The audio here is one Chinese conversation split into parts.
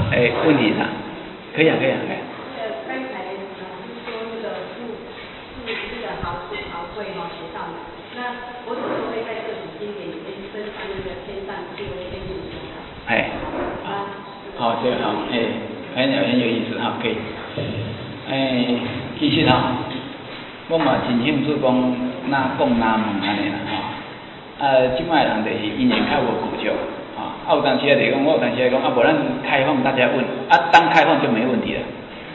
问题啥？可以啊，可以啊，可以。 刚才是说那个是这个豪贵写上的，那佛祖就会在各种经典里面升上那个天上作为天主神的。 好，这个好，很有意思哈，可以。其实哈，我嘛真兴趣讲哪讲哪问安尼啦吼。即摆人就是因缘较无固着，有当时啊就讲，我有当时啊讲，无咱开放大家问，当开放就没问题了。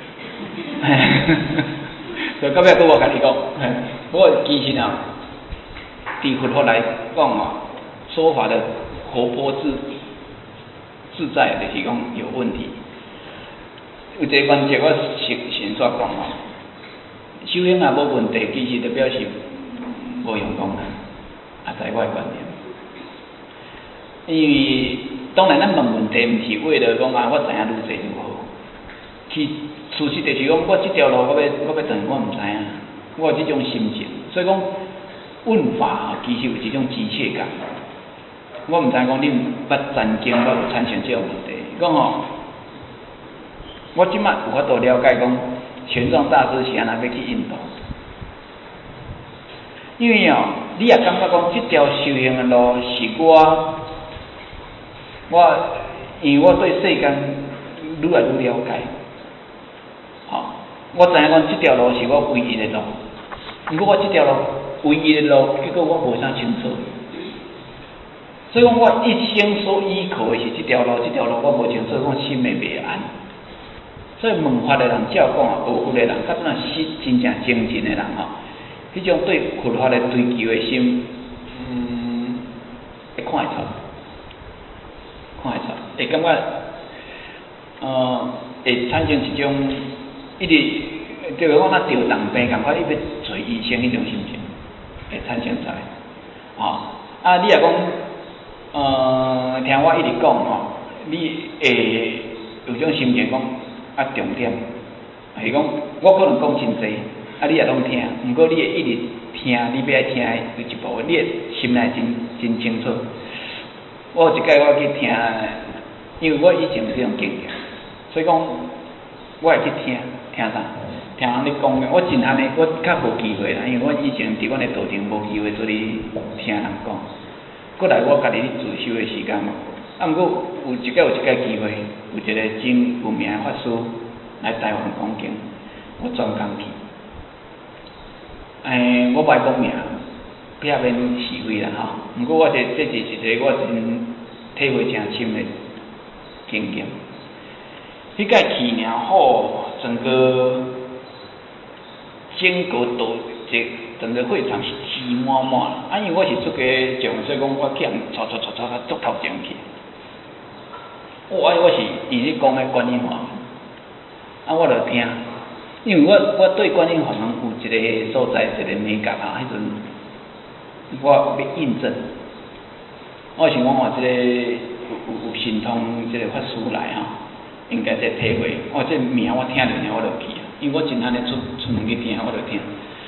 所以到尾我甲你讲，不过其实啊，伫佛法来讲说法的活泼自在，就是讲有问题。有一个关键，我先说讲修行无问题，其实就表示无用功啦，在我的观念。因为当然咱问问题，毋是为了讲我知影愈济愈好。其事实就是讲，我这条路我要转，我毋知影，我有这种心情，所以讲问法其实有一种急切感。我毋知讲恁捌禅经，捌有产生这种问题。讲我即摆有法度了解讲，玄奘大师是安那要去印度，因为你也感觉讲这条修行的路是因为我对世间愈来愈了解，我知影讲这条路是我唯一的路，不过我这条路唯一的路，结果我无啥清楚，所以讲我一生所依靠的是这条路，我无清楚，我心会袂安。所以问法的人，照讲学佛的人，甲那是真正精进的人迄种对佛法的追求的心，会看会出，会感觉会产生一种一直就是讲吊重病，感觉伊要找医生迄种心情，会产生出来。你也讲听我一直讲你会有种心情讲重点，是讲我可能讲真济，你也拢听，不过你会一直听，你要爱听的有一部分，你心内真清楚。我有一摆我去听，因为我以前有这种经验，所以讲我会去听啥？听人咧讲，我真安尼，我较无机会啦，因为我以前伫阮的道场无机会出去听人讲。过来我家己自修的时间嘛，不过有一摆机会，有一个真有名的法师来台湾讲经，我专工去。我袂讲名，避免是非啦不过这是一个我真体会真深的经验。迄摆去整个整个整个会场是挤满满，因为我是出家众，所以讲我去人吵足头前去。我是伊咧讲的观音法门，我就听，因为我对观音法门有一个所在一个美感迄阵我要印证，我想讲这个有神通这个法师来应该这体会，这名我听着我就去，因为我真安尼出门去听，我就听。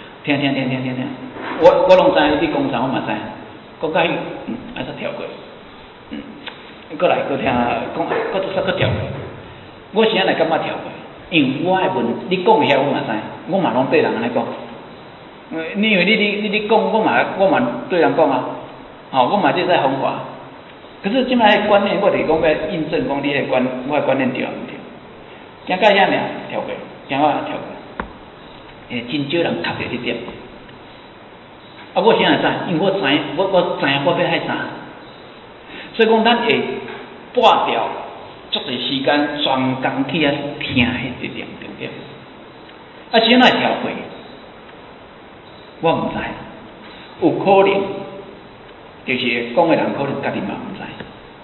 我拢知你讲啥，我嘛知，讲到爱煞跳过，过来听，讲搁跳过，我是安尼感觉跳过，因为我爱问你讲遐我嘛知，我嘛拢对人安尼讲，因为你讲我嘛对人讲我嘛这在方法，可是即摆观念我是讲要印证讲你的我的观念对毋对，行到遐尔跳过，行到跳过。真少人读着这点，我现在知，因为我知影我要害啥，所以讲咱会拨掉足侪时间，专工去听迄一点重点。怎会跳过？我毋知，有可能就是讲的人可能家己嘛毋知。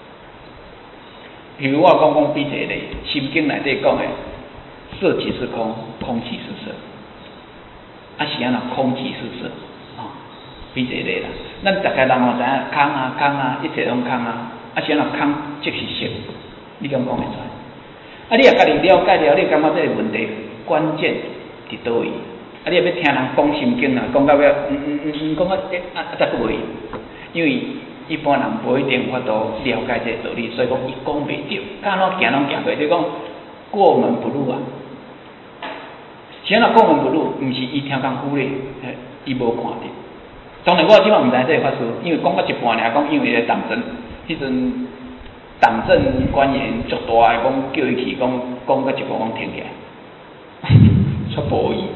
譬如我讲比一个例，《心经》内底讲的，色即是空，空即是色。是安那空即是色，比一个例啦。咱大家人知影空一切拢空是安那空即是色，你敢讲会出？你也家己了解了，你感觉这个问题关键伫倒位？你也要听人讲心经讲到尾，讲到再过去，因为一般人无一定有法度了解这个道理，所以讲伊讲袂对，敢怎行拢行袂对，讲过门不入啊。是安怎过门不入？毋是伊听功夫咧，伊无看到。当然我即摆毋知这个法师，因为讲到一半尔，讲因为咧党政，迄阵党政官员足大个，讲叫伊去，讲到一半讲停起来，煞无伊。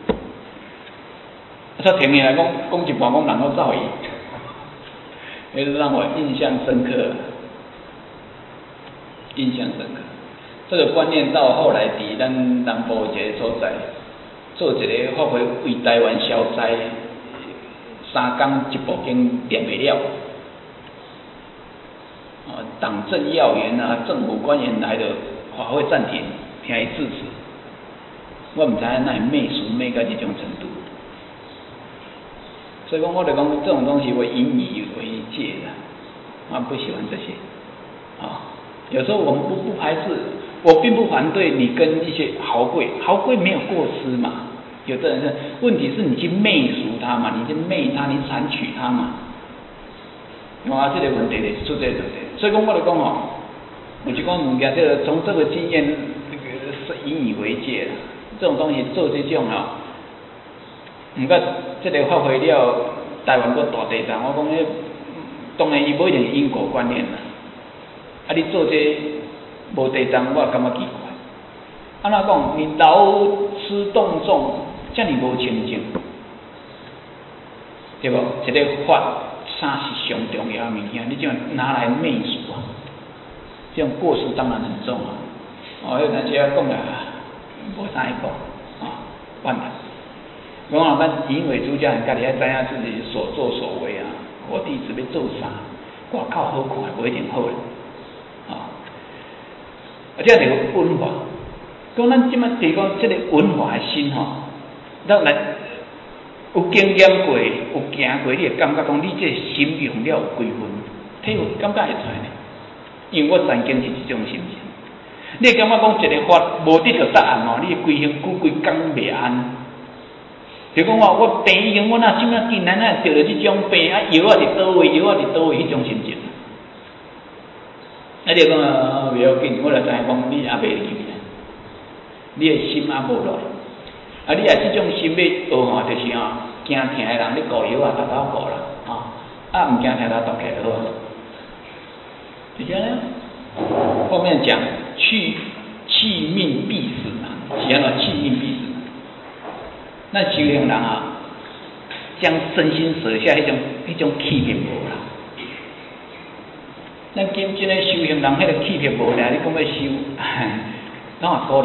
煞停下来讲一半，讲人都走伊，迄让我印象深刻，印象深刻。这个观念到后来伫咱南部一个所在，做一个发挥为台湾消灾，3天一部经念袂了。党政要员啊，政府官员来的法会暂停，听伊致辞。我毋知影那媚俗媚到这种程度。所以讲，我就讲这种东西我引以为戒的，不喜欢这些。有时候我们不排斥，我并不反对你跟一些豪贵没有过失嘛。有的人是，问题是你去媚俗他嘛，你去媚他，你谄取他嘛。这个问题就出在这里。所以讲，我就讲有一种物件，这个从这个经验，是引以为戒的。这种东西做这种毋过这个发挥了台湾个大地震，我讲迄当然伊无一定因果观念啦。你做这无地震，我感觉奇怪。安怎讲？你劳师动众，遮尔无清净，对无？一个法啥是上重要的物件？你就拿来媚俗啊！这种过失当然很重啊。迄阵时讲啦，无啥爱讲完了。讲咱引为主家人，家己要知影自己所作所为啊。我弟子要做啥？外口好看，无一定好咧。这样就文化。讲咱即摆提讲这个文化的心咱来有经验过，有行过，你会感觉讲你这心用了有几分，体会感觉会出来呢？因为我曾经是这种心情。你会感觉讲一个法无得到答案你规身躯规工袂安。就讲我病已经，我哪怎啊竟然得到这种病药啊伫倒位，药啊伫倒位，迄种心情。你讲袂要紧，我就知影讲你也袂入去，你的心也无落。你也这种心要学就是惊疼的人，你顾药啊，偷偷顾啦，唔惊疼他读起来就好。就这样。后面讲去命必死嘛，是安怎去命必死？咱修行人将身心舍下，迄种气魄无啦。咱真正的修行人，迄个气魄无啦，你讲要修，咱也鼓励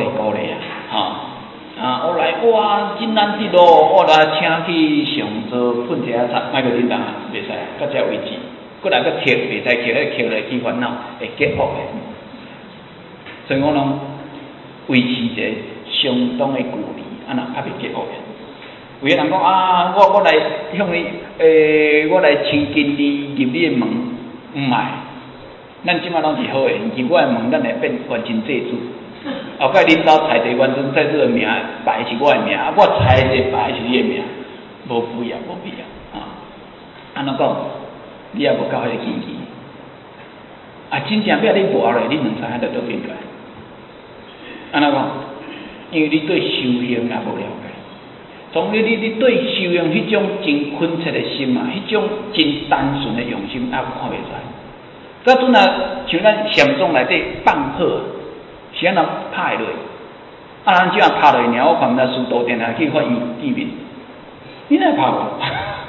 我来哇，真难得咯，我来请去上座喷一下茶，卖个叮当袂使，到这为止。过来个吸袂使吸，迄吸来起烦恼，会结恶的。所以我拢维持一个相当的距离，安那较袂结恶的。有个人讲我来向你我来请进你入你的门，唔係，咱即马拢是好的，入我的门，咱会变完全祭祖。后摆恁兜菜地完全在这个名摆是我的名，我菜地摆是你的名，无必要安怎讲？你也无够迄个机器真正要你活落，你两知影得倒变过来。安怎讲？因为你对修行也无了解。从你对修行迄种真恳切的心迄种真单纯的用心，看袂出来。到阵像咱禅宗内底放火，是安怎拍落？咱即样拍落尔，我看咱师徒店去发现见面，你哪拍无？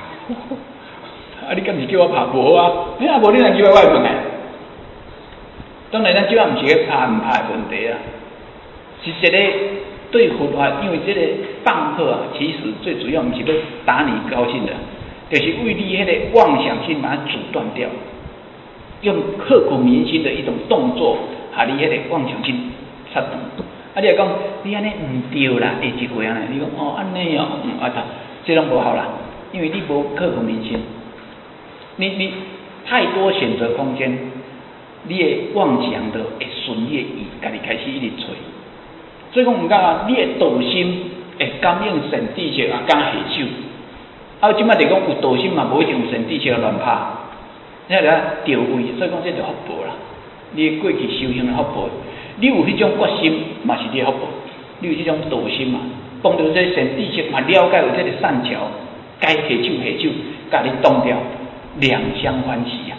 你敢是叫我拍无无你若叫我问来。当然，咱即样毋是去拍唔拍的问题是一个。对佛法，因为这个放火其实最主要不是要打你高兴的，就是为你那个妄想心把它阻断掉，用刻骨铭心的一种动作，把你那个妄想心杀断。你来讲，你安尼唔对啦，下一回安尼，你讲安尼这种不好啦，因为你无刻骨铭心，你太多选择空间，你的妄想的会顺你的意，家己开始一直吹。所以讲唔讲你的道心会感应神智色敢下手。即摆就讲有道心嘛，无一定有神智色乱拍。 遐个调位，所以讲这就福报啦。你过去修行的福报，你有迄种决心，嘛是你的福报；你有这种道心嘛，碰到这善知识嘛，了解有这个善巧，该下手下手，甲你动掉，两相欢喜啊，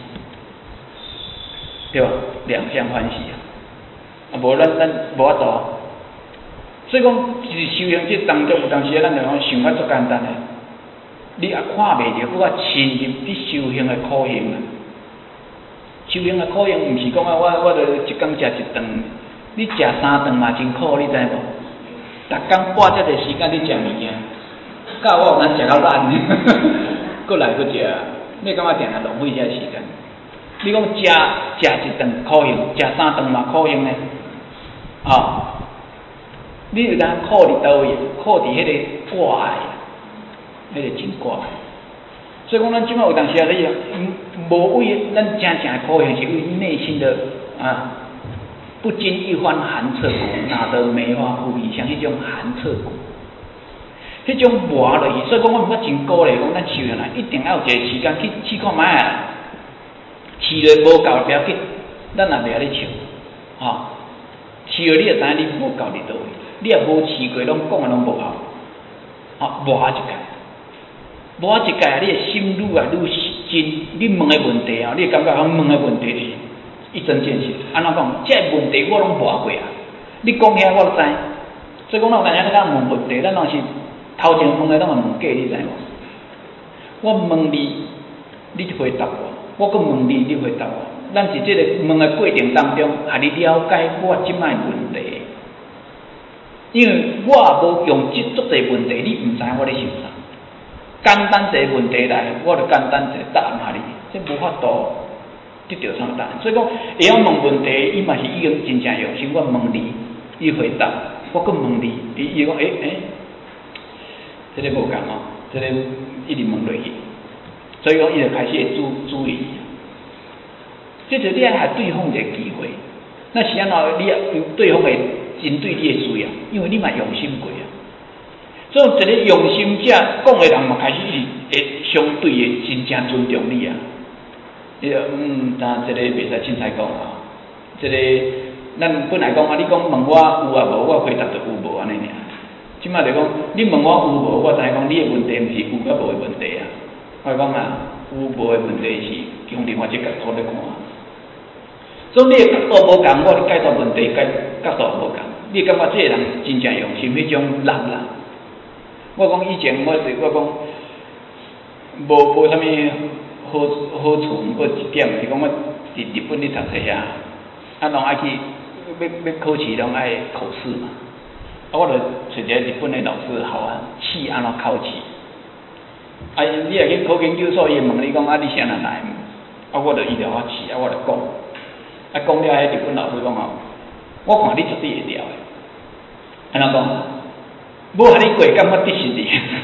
对吧？两相欢喜啊，无咱无法度。所以讲，是修行这当中有当时咱就讲想法足简单的，你也看袂着，搁较深入你修行的苦行啊。修行的苦行，毋是讲啊，我著一工食一顿，你食3顿嘛真苦，你知无？逐工半只个时间你食物件，到我有通食到烂，搁来搁食，你感觉定定浪费这时间？你讲食一顿苦行，食3顿嘛苦行呢？哦，你有当苦伫倒位？苦伫迄个挂碍，迄个真挂碍。所以讲，咱即摆有当时啊，你无为咱真正的苦行，是为内心的不经一番寒彻骨，哪得梅花扑鼻香？迄种寒彻骨，迄种磨落去。所以讲，我毋捌真鼓励讲，咱修行来一定要有一个时间去试看卖啊。试了无够不要紧，咱也袂咧笑，试了你就知影你无够伫倒位，你也无试过，拢讲的拢无效，磨一届。磨一届，你的心愈来愈真。你问的问题你会感觉讲问的问题是一针见血。安怎讲？这个问题我拢磨过啊。你讲遐我都知。所以讲，咱有当时咱问问题，咱若是头前问的，咱也问假，你知无？我问你，你回答我；我搁问你，你回答我。咱是这个问的过程当中，互你了解我即摆问题。因为我也无用即足侪问题，你毋知我咧想啥。简单一个问题来，我就简单一个答案下你，这无法度得到啥答案。所以讲，会晓问问题，伊嘛是已经真正用心。我问你，伊回答；我搁问你，伊讲这个无共这个一直问落去。所以讲，伊就开始会注意。这就你爱下对方一个机会。那是安怎？你对方会针对你的需要，因为你嘛用心过啊。所以一个用心者讲的人嘛，开始会相对的真正尊重你啊。你但这个袂使凊彩讲啊。这个咱本来讲你讲问我有啊无，我回答就有无安尼尔。即摆就讲你问我有无，我知影讲你的问题毋是有甲无的问题啊。我讲有无的问题是用另外一个角度来看。所以你的角度无共，我的解答问题角度无共。你感觉这个人真正用心，迄种人啦。我讲以前我讲无啥物好处，毋过一点是讲我伫日本咧读册啊，拢爱去要考试，拢爱考试嘛。我就找一个日本的老师教我试安怎考试。你若去考研究所，伊会问你讲你是安怎来？我就依照我试，我就讲。讲了，迄日本老师讲我看你绝对会了的。安怎讲？无互你过，感觉得失你。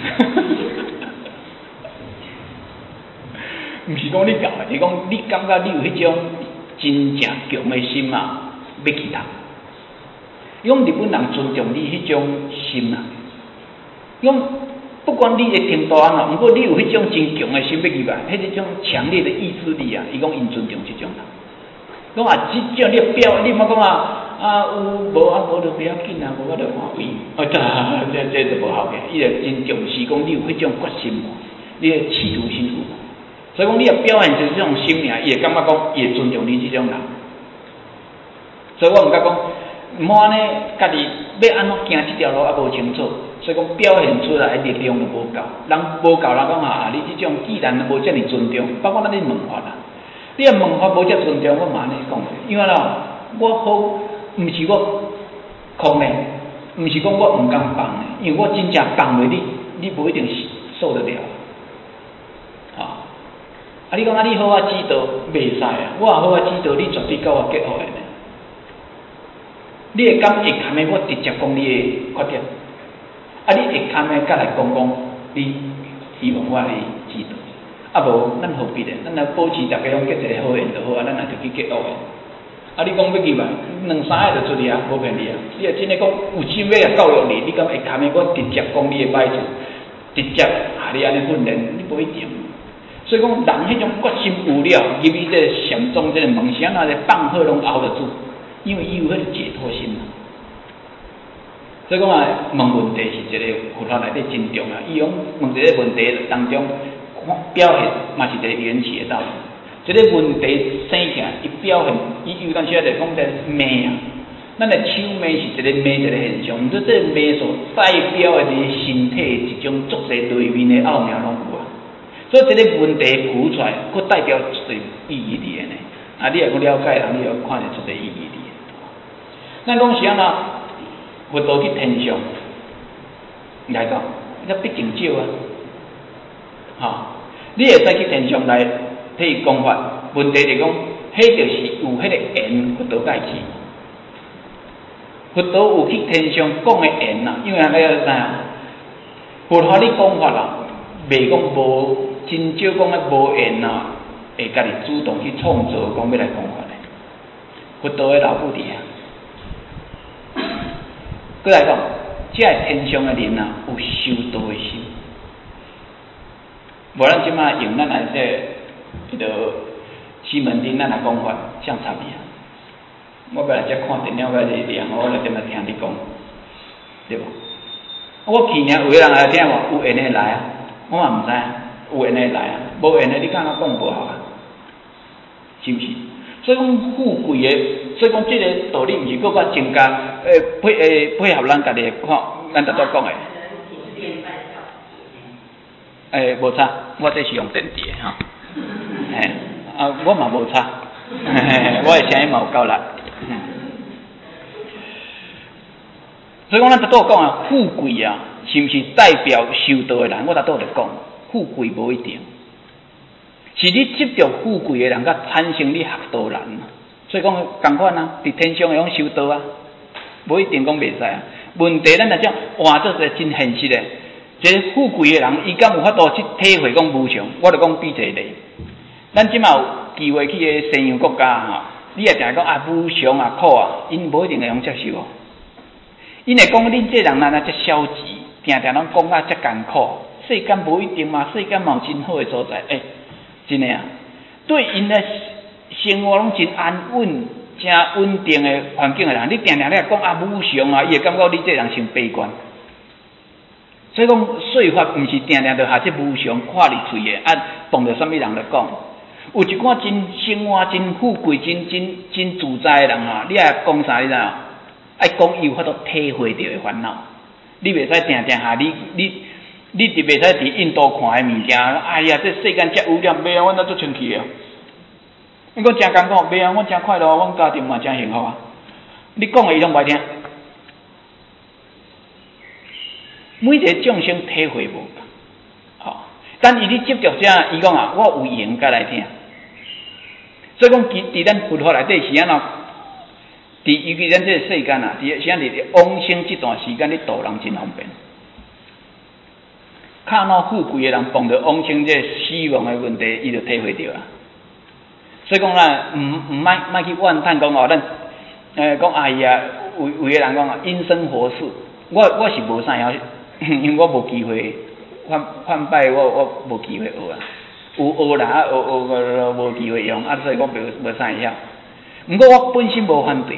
毋是讲你教的，是讲你感觉你有迄种真正强的心要去读。伊讲日本人尊重你迄种心啊。伊讲不管你的程度安怎，毋过你有迄种真强的心要去来，迄种强烈的意志力啊，伊讲因尊重即种人。讲即种你表，你莫讲有无就不要紧啊，无我就看位。这就无效嘅。伊就真重视讲你有迄种决心，你的企图心有。所以讲，你也表现出这种心尔，伊会感觉讲，伊会尊重你这种人。所以我毋敢讲，毋好安尼，家己要安怎行这条路也无清楚，所以讲表现出来的力量就无够。人无够，人讲你这种既然无遮尔尊重，包括咱咧问法啦，你若问法无遮尊重，我嘛安尼讲，因为我好，毋是我空的，毋是讲我毋敢放的，因为我真正放落你无一定受得了。你讲你好指导袂使啊，我也好指导，你绝对甲我结合的呢。你会敢会堪的我直接讲你的缺点，你会堪的甲来讲你希望我来指导，无咱何必呢？咱来保持大家拢结一个好缘就好咱也就去结合的。你讲要入来，2、3个就出去无骗你啊！你若真的讲有心要来教育你，你敢会堪的我直接讲你的歹处，直接你安尼训练，你无一定。 所以讲人迄种决心有了，入去这禅宗这个门是安怎咧放好拢熬得住，因为伊有迄个解脱心啦。所以讲啊，问问题是一个佛法内底真重要。伊用问一个问题当中表现，嘛是一个缘起的道理。这个问题生起来，伊表现，伊有当时就讲在骂啊。咱的手骂是一个骂一个现象，毋过这个骂所代表的身体一种足侪内面的奥妙拢有啊。所以这个问题浮出来，佫代表一个意义伫呢。啊，你若佫了解人，你就看得出个意义伫。咱讲是安怎？佛陀去天上来讲，那毕竟少啊，哈！你会使去天上来替伊讲法，问题就讲，迄就是有迄个缘，佛陀介去。佛陀有去天上讲的缘啦，因为大家知影，佛法你讲法啦，袂讲无真少讲的无缘啦，会家己主动去创造讲要来讲法的。佛陀的老母伫啊。过来讲，这天上的人啊，有修道的心。无咱即马用咱来迄个西门町咱来讲法，像差别。我本来才看电影，我是凉，我来踮来听你讲，对无？我去年有个人来听无，有缘的来啊，我嘛毋知啊，有缘的来啊，无缘的你敢若讲无效啊？是毋是？所以讲富贵的，所以讲这个道理毋是搁较增加配合咱家己的吼，咱逐都讲的。无差，我这是用电池的吼。我嘛无差，我的声音嘛有够力。所以讲咱逐都讲啊，富贵啊，是毋是代表修道的人？我逐都在讲，富贵无一定。是你执着富贵的人，甲产生你学道人，所以讲同款啊，伫天上会用修道啊，无一定讲袂使啊。问题咱来讲，换做一个真现实的，一个富贵的人，伊敢有法度去体会讲无常？我就讲比一个例，咱即马有机会去个西洋国家吼，你也定讲啊无常啊苦啊，因无一定会用接受哦。因会讲恁这人哪遮消极，定定拢讲啊遮艰苦，世间无一定嘛，世间嘛有真好的所在，真的啊，对因的生活拢真安稳、真稳定的环境的人，你定定咧讲啊无常啊，伊会感觉你这人伤悲观。所以讲说法毋是定定着下这无常看你嘴的，碰到什么人就讲。有一寡真生活真富贵、真自在的人啊，你爱讲啥你知影？爱讲伊有法度体会到的烦恼，你袂使定定下你就袂使伫印度看的物件，哎呀，这世间遮污染，袂啊，阮哪做生气啊？你讲真艰苦，袂啊，阮真快乐，阮家庭嘛真幸福啊。你讲的伊拢袂听，每一个众生体会无，但伊你执着这，伊讲啊，我有缘甲来听。所以讲，伫咱佛法内底是安怎？尤其咱这个世间啊，伫现在伫往生这段时间，你度人真方便。较孬富贵的人碰到往生这死亡的问题，伊就体会到啊。所以讲啦，毋莫去怨叹讲哦，咱讲哎呀，有个人讲啊，因生活事，我是无啥晓，因为我无机会反拜，我无机会学啊。有学啦，学无机会用啊，所以我无啥会晓。毋过我本身无反对，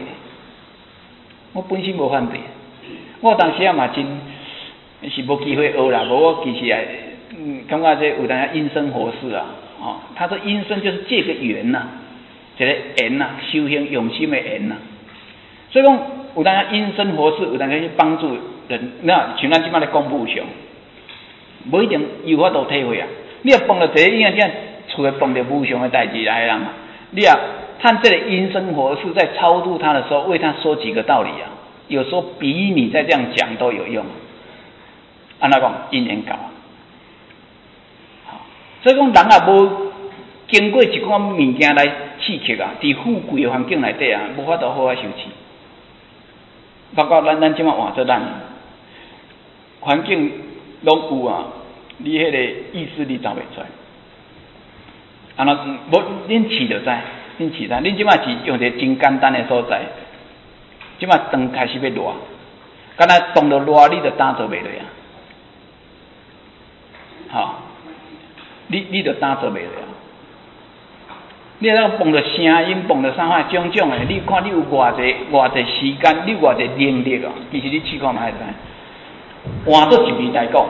我当时啊嘛真。是无机会学啦，无我其实也感觉这有当因生活事啊，他说因生就是这个缘呐，这个缘呐，修行用心的缘呐。所以讲有当因生活事，有当去帮助人，那像咱即摆咧讲无常，无一定有法度体会啊。你若碰到一个因这样厝会碰到无常的代志来人，你啊看这个因生活事，在超度他的时候，为他说几个道理啊，有时候比你再这样讲都有用。安怎讲因缘够啊？所以讲人也无经过一款物件来刺激啊，伫富贵的环境内底啊，无法度好好修持。包括咱即马换做咱环境拢有啊，你迄个意识你找袂出来。安怎无恁试就知，恁即马是用一个真简单的所在，即马灯开始要热，敢若当到热，你就打做袂落啊。 你就担做袂了。你那碰到声音，碰到啥种种的，你看你有偌济时间，你有偌济能力啊？其实你试看卖会知。换做一味来讲，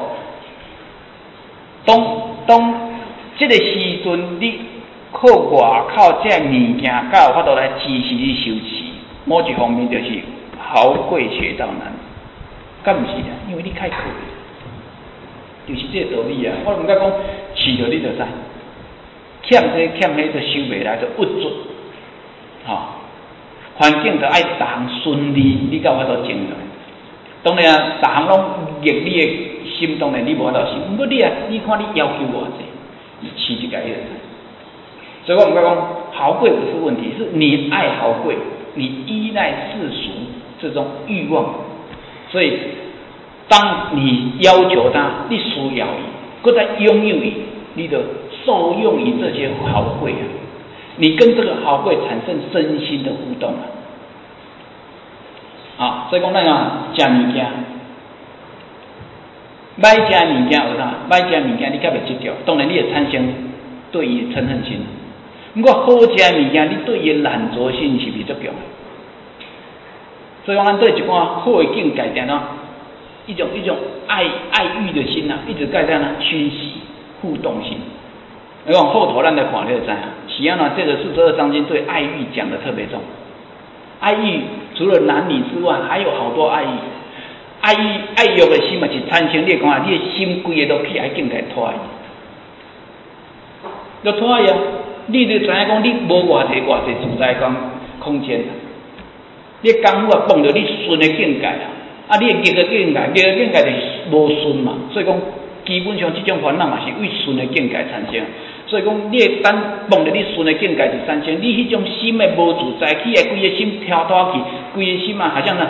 当这个时阵，你靠外口这物件，才有法度来支持你修持。某一方面就是豪贵学道难，敢毋是啊？因为你太贵，就是这个道理啊。我毋敢讲试着你就知。欠这欠迄就收袂来，就郁卒，环境就爱逐项顺利，你才有法度整落。当然啊，逐项拢逆你的心，当然你无法度修。不过你看你要求偌济，你试一下你就知。所以我毋敢讲豪贵不是问题，是你爱豪贵，你依赖世俗这种欲望，所以当你要求他，你需要伊，搁再拥有伊。你的受用于这些豪贵啊，你跟这个豪贵产生身心的互动啊，所以讲咱啊食物件，歹食物件有啥？歹食物件你较袂执着，当然你会产生对伊嗔恨心。不过好食物件，你对伊懒惰性是袂足强。所以讲咱对一款好的境界点咯，一种爱欲的心啊，一直在那熏习。互动性，你讲后头咱来看你就知啊。是安怎？这个42章经对爱欲讲的特别重。爱欲除了男女之外，还有好多爱欲。爱欲的心嘛是产生，你讲啊，你的心规个都起来境界拖伊，就拖伊啊！你就知影讲，你无偌济自在空间。你功夫啊，碰到你顺的境界啊，你逆的境界就是无顺嘛，所以讲。基本上，这种烦恼嘛是为顺的境界产生，所以讲，你会当碰到你顺的境界是产生，你迄种心的无自在，起来规个心飘脱去，规个心啊，好像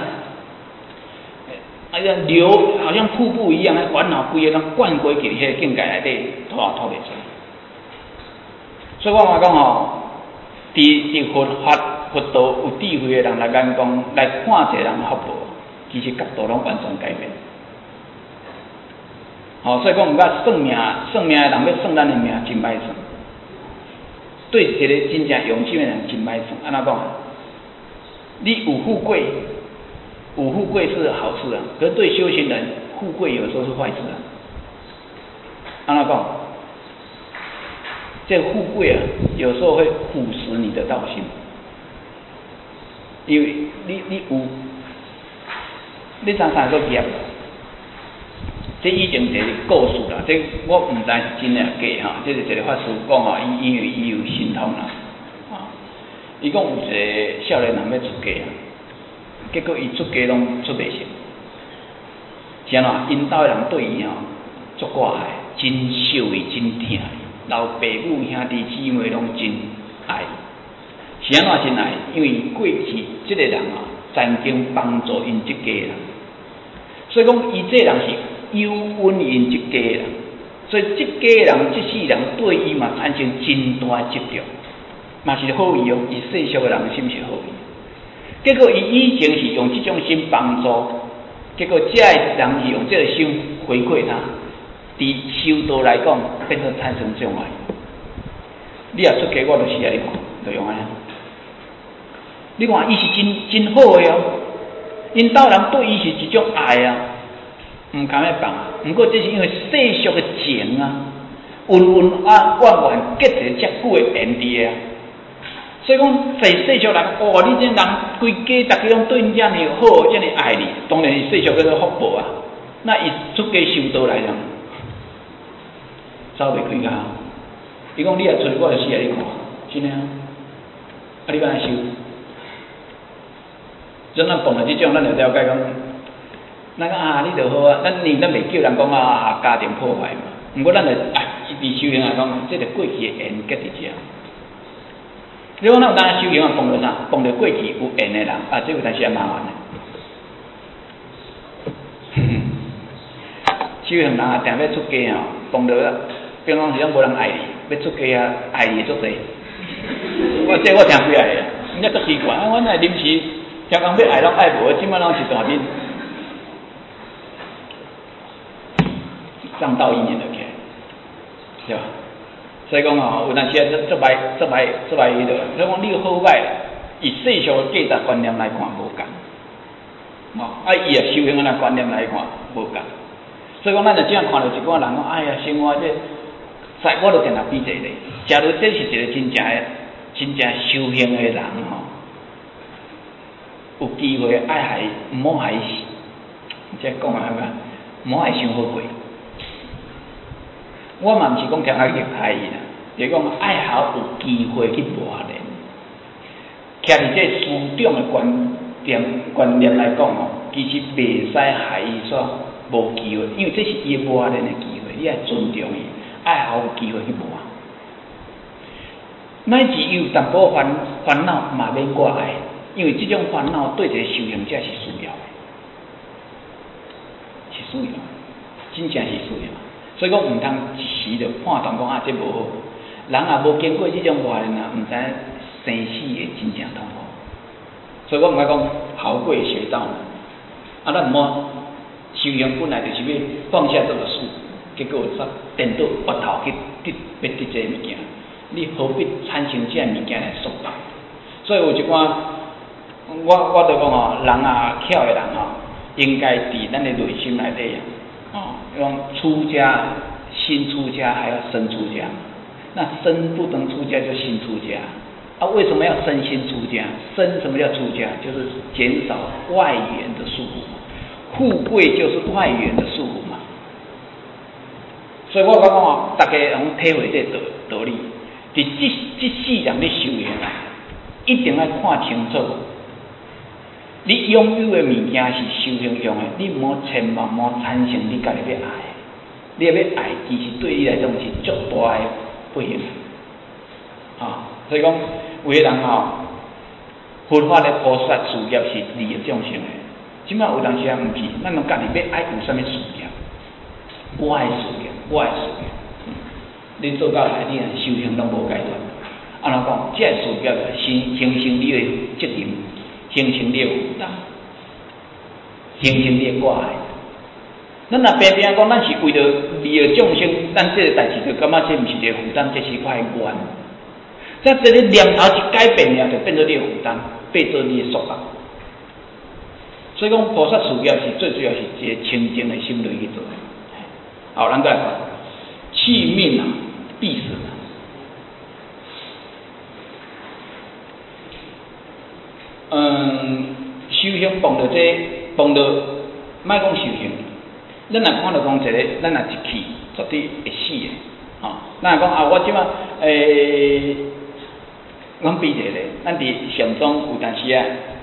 流，好像瀑布一样，烦恼规个拢灌过去迄个境界内底，拖袂出。所以我嘛讲吼，伫佛道有智慧的人来眼光来看一个人福报，其实角度拢完全改变。所以讲，毋甲算命的人要算咱的命，真歹算。对一个真正用心的人，真歹算。安怎讲？你有富贵是好事啊，可是对修行人，富贵有时候是坏事啊。安怎讲？这个富贵啊，有时候会腐蚀你的道心，因为你有，你常常个业。这以前一个故事啦，这我唔知是真诶假哈，这是一个法师讲哈，因为伊有神通啦，伊讲有一个少年人要出家啊，结果伊出家拢出袂成，是安怎？因兜诶人对伊吼足怪诶，真惜伊，真疼伊，老爸母兄弟姊妹拢真爱伊，是安怎真爱？因为过去这个人啊，曾经帮助因这家人，所以讲伊这人是。有恩因一家人，所以这家人、这世人对伊嘛产生真大执着，嘛是好意哦。伊世俗的人心是好意，结果伊以前是用这种心帮助，结果这人是用这个心回馈他，伫修道来讲，变成产生障碍。你也出家，我就是啊，你看，就用安尼。你看，伊是真好的哦，因兜人对伊是一种爱啊。唔敢要放，不过这是因为世俗的情啊，冤冤结一个遮久的缘伫啊，所以讲在世俗人，你这人规家大家拢对你遮尔好，遮尔爱你，当然是世俗叫做福报啊。那伊出家修道来讲，走袂开口。伊讲你也出去，我就死啊！你看，真诶啊！你要安修？像咱碰到这种，咱就了解讲。咱讲啊，你就好啊，咱袂叫人讲啊家庭破坏嘛。毋过咱就伫修行来讲，这个过去的缘结伫遮。你讲咱有当修行啊，碰到啥？碰到过去有缘的人啊，这有但是也麻烦的。修行人啊，定要出家哦，碰到比方是讲无人爱你，要出家啊，爱你足济。我听几个，人家足奇怪，阮那临时听讲要爱拢爱无，即摆拢是大面。上道1年了，对吧？ 所以讲有当时啊，做歹迄落。所以讲你好歹，以世俗的价值观念来看无共，伊啊修行的观念来看无共。所以讲，咱就这样看到一寡人讲，哎呀，生活这，我就定定比这个。假如这是一个真正修行的人有机会爱害，唔好害，即讲啊，唔好害伤好过。我嘛唔是讲听爱去害伊啦，就是讲爱好有机会去磨练。徛伫这思想的观念来讲其实袂使害伊煞无机会，因为这是伊磨练的机会，你爱尊重伊，爱好有机会去磨。乃至有淡薄烦恼嘛免挂碍，因为这种烦恼对一个修行者是需要的，是需要，真正是需要。所以讲唔通一时就判断讲这无好，人也无经过这种磨练唔知生死的真正痛苦。所以我唔爱讲好贵学道呢，咱唔好修行本来就是要放下这个事，结果颠倒拔头去要得这物件。你何必产生这物件来束缚？所以有一寡，我就讲人啊，巧的人应该伫咱的内心内底用出家、新出家还要身出家。那身不能出家就心出家为什么要身心出家？身什么叫出家？就是减少外缘的束缚嘛。富贵就是外缘的束缚嘛。所以我讲大家能体会这道理。伫这世人咧修行一定要看清楚，你拥有的物件是修行用的，你千万莫产生你家己要爱，你要爱，其实对你来讲是足大的不幸所以讲，有的人佛法的菩萨事业是利益众生的，即摆有当时啊，毋是，咱们家己要爱有啥物事业，我爱事业。你做到来，你修行拢无解脱。安怎讲？这事业形成你的责任，形成你的负担，形成你的挂碍。咱若偏偏讲，咱是为了利益众生，咱这个代志就感觉这毋是一个负担，这是一块冤。这个念头一改变了，就变做你的负担，变做你的束缚。所以讲，菩萨事业是最主要是一个清净的心来去做。好，咱再来看，气命必死。修行碰到莫讲修行，咱若看到讲一个，咱若一气绝对会死的。咱若讲我即马阮比一个，咱伫禅宗有当时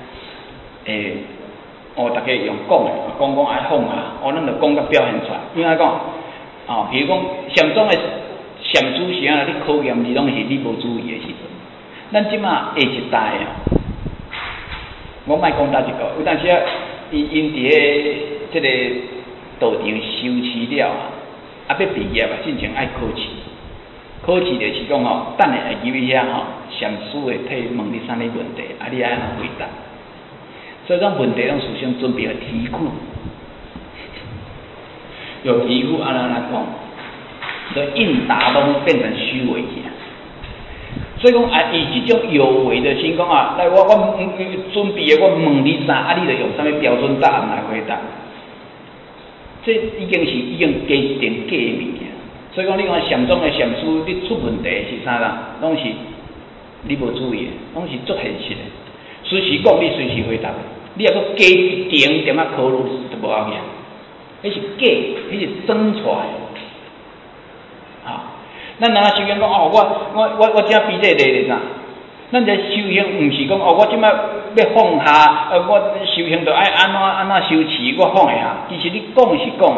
大家用讲的，讲爱哄咱就讲甲表现出来。应该讲比如讲禅宗的禅师时你考验你拢是你无注意的时阵，咱即马下一代我莫讲大一个，有当时因伫即个道场修持了要毕业进前爱考试。考试就是讲等下会入去遐禅师会替问你啥物问题，你爱回答。所以讲问题拢事先准备题库，有题库安来讲，所以应答拢变成虚伪去。所以讲以这种有为的心讲来我准备的，我问你啥你就用啥物标准答案来回答。这已经加定假的物件。所以讲你看禅宗的禅师，你出问题是啥人？拢是你无注意的，拢是足现实的。随时讲你随时回答，你若搁加一点考虑就无要紧。迄是假，迄是装出来的。咱若修行讲我正比这个例啥？咱这修行毋是讲我即摆要放下，我修行就爱安怎修持，我放下。其实你讲是讲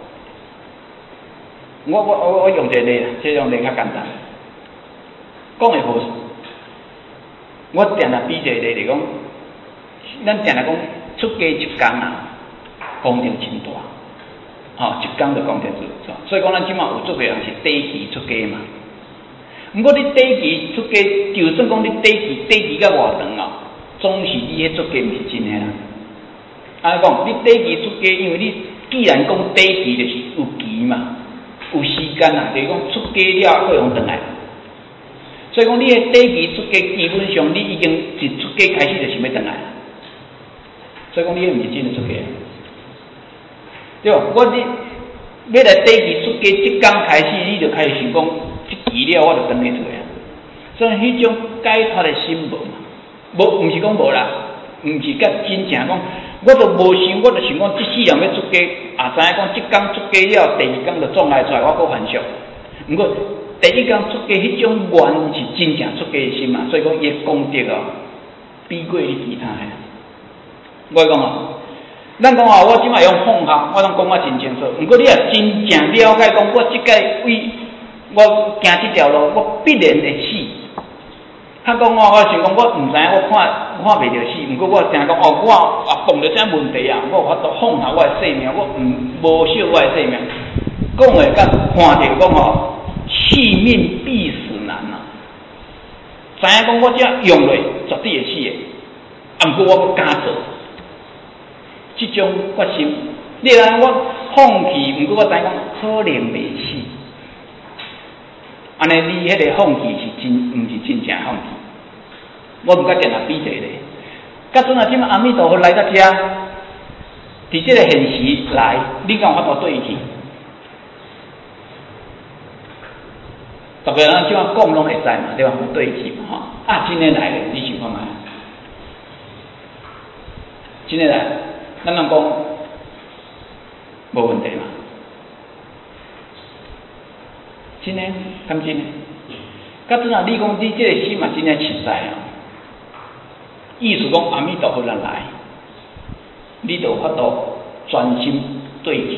我用一个例，这种例较简单。讲的无，我定定比一个例就是讲，咱定定讲出家一工功德真大。一工就功德做，所以讲咱即马有足侪人是短期出家嘛。毋过你短期出家，就算讲你短期甲偌长总是你迄出家毋是真诶啦。安尼讲，你短期出家，因为你既然讲短期就是有期嘛，有时间就是讲出家了，可用转来。 所以讲，你的第一期出家，基本上你已经一出家开始就想要转来。所以讲，你毋是真的出家，对吧？我你要来第一期出家，即天开始你就开始想讲，即期了我就转去出来。所以迄种解脱的心无嘛，毋是讲无啦，毋是甲真正讲，我都无想，我就想讲，即世人要出家，也知影讲即天出家了，第二天就撞来出来，我搁还俗。毋过第一天出家迄种愿是真正出家的心嘛，所以讲伊的功德哦，比过你其他的。我讲哦，咱讲哦，我即摆用放下，我拢讲我真清楚。毋过你若真正了解讲，我即个为我行即条路，我必然会死。他讲我想讲，我毋知影，我看袂着死。毋过我听讲哦，我碰到这问题啊，我有法度放下我的性命，我无惜我的性命。讲诶，甲看着讲哦，弃命必死难啊！知影讲我这用落绝对会死诶，毋过我敢做，即种决心。你若我放弃，毋过我知影讲可能袂死。安尼，你迄个放弃是真，毋是真正放弃。我毋甲定下比一个咧。甲阵啊，即马阿弥陀佛来到遮，伫即个现实来，你敢有法度对伊去？逐个人即马讲拢会知嘛，对吧？有对伊去嘛，吼。啊，真诶来咧，你想看觅？真诶来，咱人讲无问题嘛。真诶，敢真诶？甲阵啊，你讲你即个心嘛，真诶实在啊。意思讲阿弥陀佛人来，你就有法度专心对治。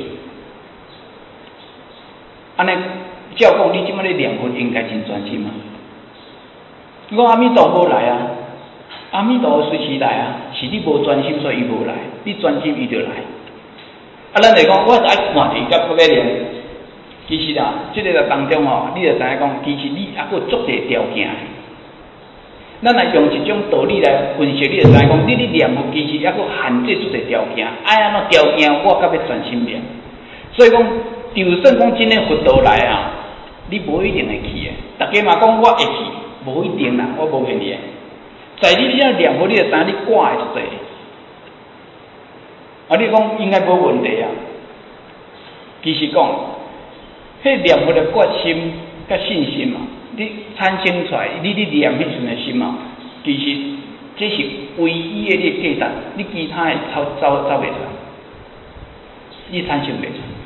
安尼照讲，你即摆咧念佛应该真专心啊。你讲阿弥陀佛来啊，阿弥陀佛随时来啊，是你无专心，所以伊无来。你专心，伊就来。啊，咱来讲，我爱看着伊甲要念。其实啊，即个当中哦，你就知影讲，其实你还佫足侪条件。咱来用一种道理来分析，你就知影讲，你念佛其实还佫限制足侪条件，爱安怎条件，我甲要专心念。所以讲，就算讲真诶佛道来啊，你无一定会去诶。大家嘛讲我会去，无一定啦，我无骗你诶。在你遮念佛，你就知影你挂会足侪。啊，你讲应该无问题啊。其实讲，迄念佛的决心甲信心嘛，你产生出来，你念迄阵的心嘛，其实这是唯一的你价值，你其他的走袂出来，你产生袂出来。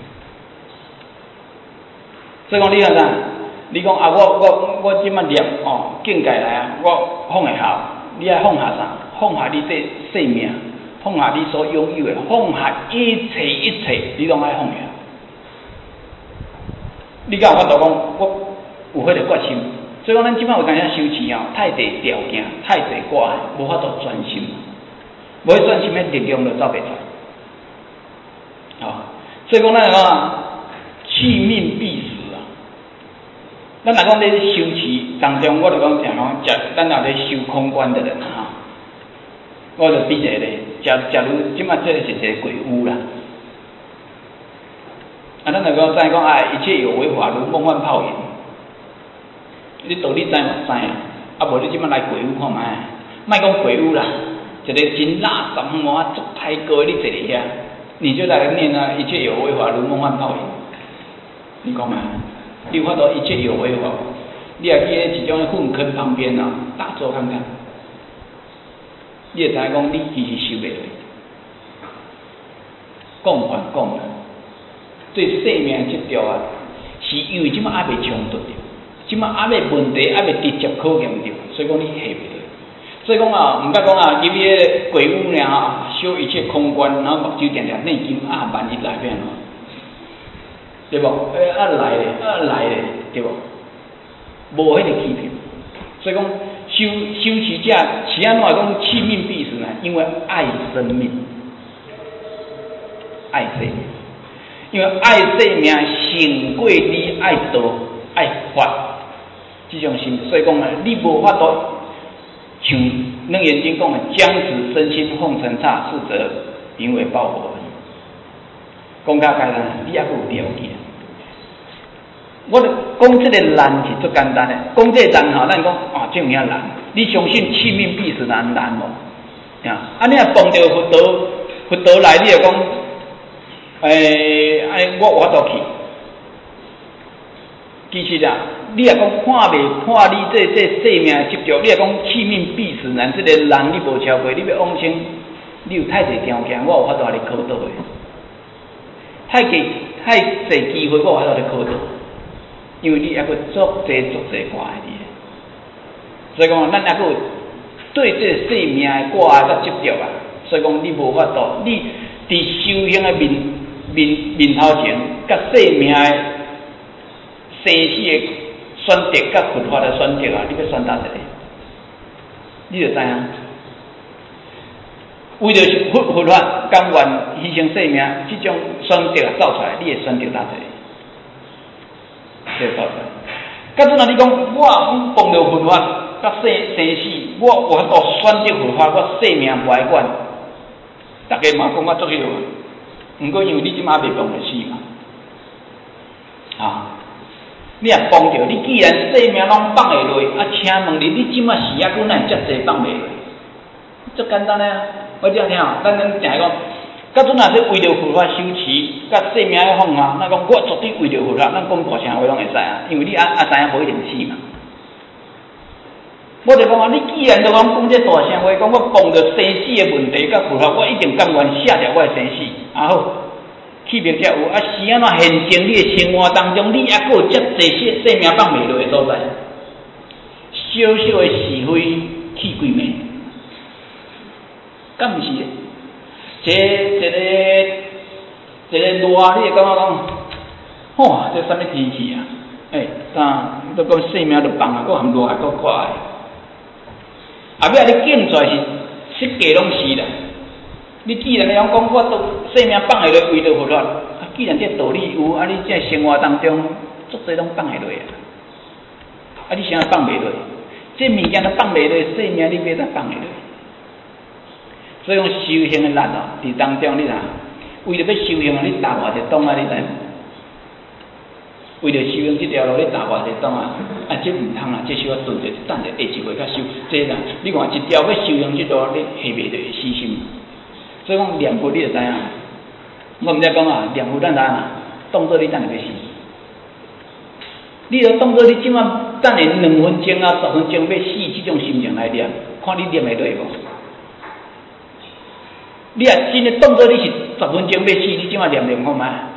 所以讲你看啥？你讲啊，我即摆念哦，境界来啊，我放会下，你爱放下啥？放下你这生命，放下你所拥有的，放下一切，你拢爱放下。你敢有法度讲，我有迄个决心？所以讲，咱即摆有当下修持哦，太侪条件，太侪挂，无法度专心，无迄专心的力量就走袂出来。哦，所以讲咱来讲，弃命必死啊！咱来讲咧修持当中，我就讲讲，咱若咧修空观的人哈，我就比一个咧，假如即摆这是一个鬼屋啦。啊，咱就讲知讲啊，一切有为法如梦幻泡影。你道理知嘛知啊？啊，无你即摆来鬼屋看觅，莫讲鬼屋啦，一个真垃圾满足太高，你坐伫遐，你就来念啊，一切有为法如梦幻泡影。你讲嘛？你有法度一切有为法，你也去一种粪坑旁边啊，打坐看看，你会知影讲你其实修袂落。讲完讲啦。对生命这条啊，是因为即摆还未冲突着，即摆还未问题，还未直接考验着，所以讲你下袂落。所以讲啊，毋甲讲啊，入去鬼屋尔啊，修一切空观，然后目睭定定内心啊，万一来变咯，对无？啊来咧，对无？无迄个欺骗。所以讲修持者是安怎讲弃命必死呢？因为爱生命，爱生命。因为爱生命胜过你爱道爱法这种心，所以讲啊，你无法度像《楞严经》讲的，将此身心奉尘刹，是则名为报佛。讲较简单，你还佫有条件。 我讲这个难是最简单的，讲这个难吼，咱讲啊，这有影难。你相信气命必是难无？啊，你若碰到佛陀来，你就讲，我有法度去。其实啊，你若讲看你这生命执着，你若讲气命必是难，这个难你无超过，你要往生，你有太侪条件，我有法度让你考倒的。太侪机会，我有法度让你考倒，因为你还佫足侪挂的你。所以讲，咱还佫对这个生命的挂甲执着啊，所以讲你无法度，你伫修行的面头前，甲生命的生死的选择，甲佛法的选择啊，你要选择一个，你就知影，为着佛法甘愿牺牲生命，这种选择啊走出来，你会选择哪一个？这走出来。甲阵啊，你讲我碰到佛法，甲生死，我有法度选择佛法，我生命不爱管，大家嘛讲我足许多，毋过因为你即马未碰着死嘛，啊。你也碰着，你既然生命拢放会落，啊，请问你即马是抑久哪会遮济放袂落？足简单啊！我这样听哦，咱常讲，甲阵若是为着佛法修持，甲生命的放下，咱讲我绝对为着佛法，咱讲大声话拢会使啊，因为你知影无一定死嘛。我就讲啊，你既然都讲这大声话，讲我碰着生死的问题，甲佛法，我一定甘愿卸掉我的生死，啊好。气命才有啊！是安怎现前你的生活当中，你还佫有遮济生命放袂落的所在，小小的是非气鬼灭，敢毋是？一个热，你会感觉讲，哇，这啥物天气啊？都讲生命都放啊，佫含热还佫快。后尾你见出来是失价拢是啦。你既然讲我都生命放下来为着佛法，啊，既然这道理有，啊，你这生活当中足侪拢放下来啊，啊，你啥放袂落？这物件都放袂落，生命你要怎放下来？所以讲修行的力哦，伫当中你若为着要修行啊，你踏偌济档啊，你知无？为着修行这条路，你踏偌济档啊，这毋通啊，这需要顺着，等者下一回较修。这啦，你看一条要修行这条，你下袂落死心。所以讲念佛你就知影，我毋才讲啊，念佛咱知影，当作你等下要死，你著当作你即摆等下2分钟啊、10分钟要死，这种心情来念，看你念会落无？你若真诶当作你是10分钟要死，你即摆念看觅？啊，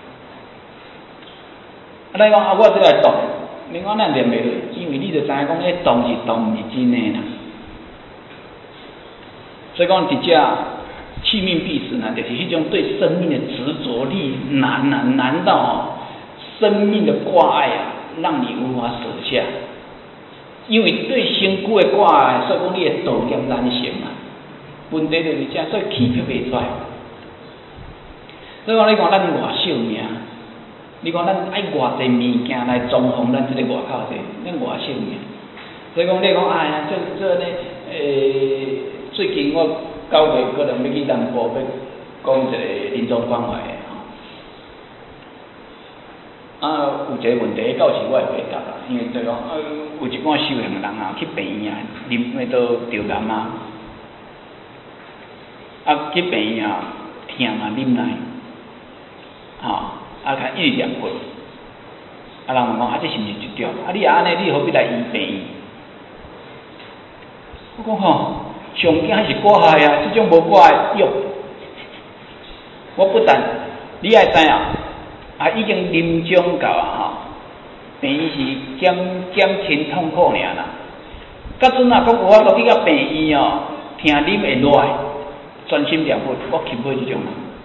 咱讲啊，我即来动，你讲咱念袂落，因为你著知影讲，迄动是动，毋是真诶啦。所以讲伫遮。气命必死难，就是迄种对生命的执着力难到生命的挂碍啊，让你无法舍下。因为对身躯的挂碍，所以讲你的道业难成啊。问题就是这，所以气魄袂出来。所以讲你看咱偌小命，你看咱爱偌济物件来装潢咱这个外口者，咱偌小命。所以讲你讲哎呀，这呢，最近我。9月可能要去南部要讲一个临终关怀的啊，有一个问题，到时我会回答啦。因为就讲有一寡修行人啊，去病院啊，啉迄个着癌啊，去病院啊，疼啊，啉奶，甲一直念佛，人问讲这是毋是一条？你安尼，你何必来医病院？我讲上惊是挂害啊！这种无挂碍用，我不但你爱知已经临终到啊病院是减轻痛苦尔啦。甲阵啊，讲有法度去到病院听啉会落来，专心念佛，我钦佩这种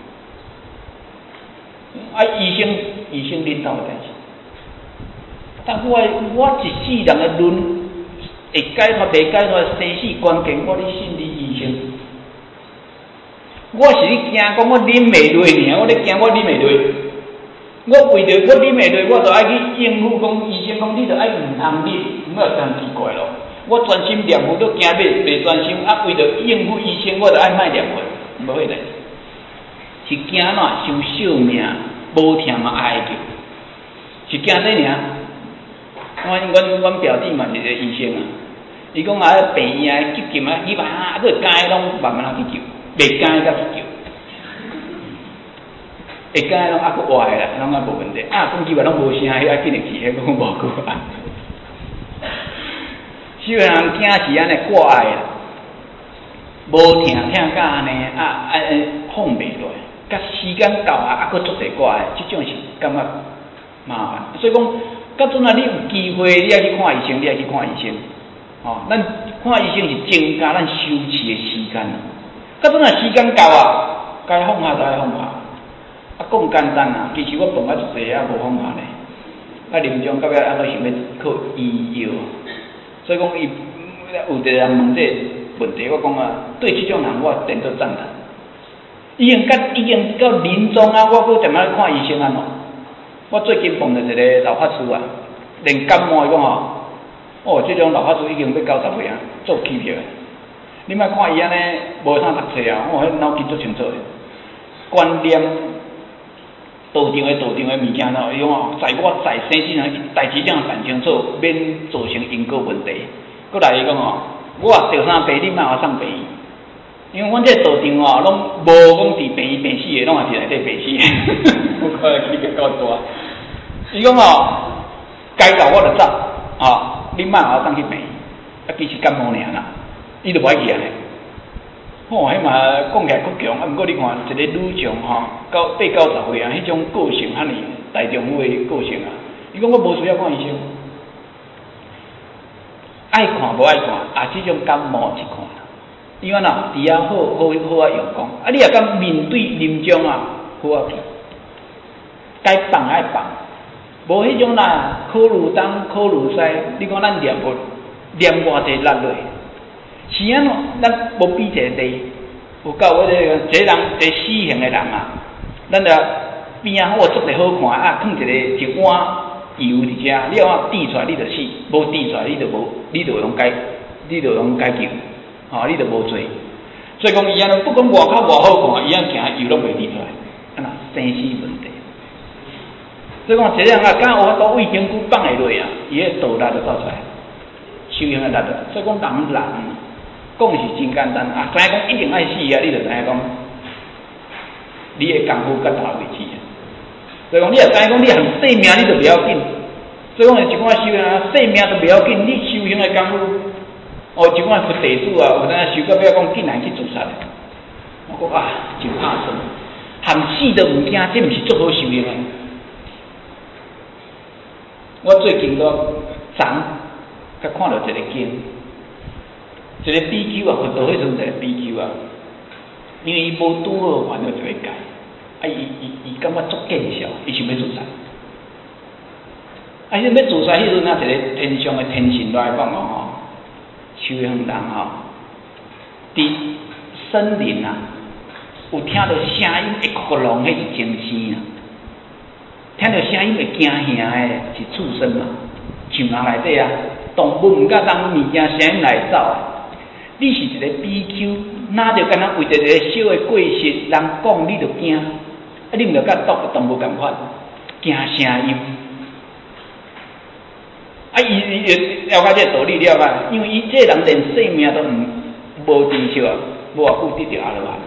人。医生领导的代志，但我一世人的论。会解脱袂解脱生死关键，我咧信你医生。我是咧惊讲我啉袂落尔，我咧惊我啉袂落。我为着我啉袂落，我就爱去应付讲医生讲你着爱毋通啉，我就真奇怪咯。我专心念佛都惊袂专心，为着应付医生，我就爱卖念佛，无迄个。是惊哪受小命，无听嘛哀叫。 是惊这尔。阮表弟嘛是个医生啊，伊讲啊，病院啊急救啊，伊嘛啊，佫会拢慢慢去救，袂敢甲去救，会敢拢啊佫活的啦，拢啊无问题。啊，讲伊嘛拢无声，迄啊紧着去，迄讲无过啊。少人惊是安尼挂碍啦，无听到安尼放袂落，甲时间到啊，佫做者挂碍，即种是感觉麻烦。所以讲，到阵啊，你有机会，你爱去看医生，你爱去看医生。哦，咱看医生是增加咱休息的时间。到阵啊，时间到啊，该放下就爱放下。啊，讲简单啊，其实我碰啊一世啊无放下呢。啊，临终到尾啊，佫想要靠医药。所以讲，伊有一个人问这问题，我讲啊，对这种人我点都赞成。已经到临终啊，我佫踮咧看医生啊喏。我最近碰到一个老法师啊，连感冒伊讲吼，哦，这种老法师已经要90岁啊，做起票的。你莫看伊安尼无啥读册啊，哦，迄脑筋足清楚的，观念。道场的物件咯，伊讲哦，在我在生之前，代志怎办清楚，免造成因果问题。过来伊讲哦，我着啥病，你莫互送病院，因为阮这道场哦，拢无讲伫病院病死的，拢也是内底病死的。我看你个够大。伊讲哦，该走我就走，哦，你莫互送去病院，啊，其实感冒尔啦，你着无爱去安尼。吼，迄嘛讲起来够强，啊，毋过你看一个女将吼，到80岁啊，迄种个性遐尔大丈夫的个性啊，伊讲我无需要看医生，爱看无爱看，啊，这种感冒去看，因为呐，除啊好啊用功，啊，你也敢面对临终啊，好啊去，该放爱放，无迄种啦，考虑东考虑西，你讲咱念偌济力落。是安怎？咱无比一个地，有够迄个一个人，一个死刑的人啊，咱着边啊好做者好看啊，放一碗油伫遮，你要滴出来你着死，无滴出来你着无，你着用解救，吼，你着无罪。所以讲伊安尼不管外口偌好看，伊安行油拢袂滴出来，安那生死问题。所以讲一个人啊，敢有法度胃经骨放会落啊，伊个道力就走出来，修行的力量。所以讲人。讲是真简单啊，知影讲一定爱死啊，你就知影讲，你的功夫到哪为止啊？所以讲你也知影讲，你含性命你就不要紧。所以讲有一寡修行啊，性命都不要紧，你修行的功夫，哦，一寡佛弟子啊，有当修到要讲竟然去自杀的，我讲啊，真怕死，含死都唔惊，这毋是足好修行的。我最近都昨才看到一个经。一个比丘啊，佛陀迄阵一个比丘啊，因为伊无拄好烦恼一个界，啊，伊感觉足见笑，伊想要自杀。啊，伊要自杀迄阵啊，一个天上的天神来讲吼，修行人吼，伫森林啊，有听到声音会窟窿，迄是精神啊；听到声音会惊吓的是畜生嘛，树林内底啊，动物毋甲人物件声音来走啊。你是一个比丘，哪着敢若为着一个小的过失，人讲你着惊，啊，你毋着甲动物共款，惊声音。啊，伊了解这个道理了解，因为伊这人连性命都无珍惜啊，无偌久得着阿罗汉，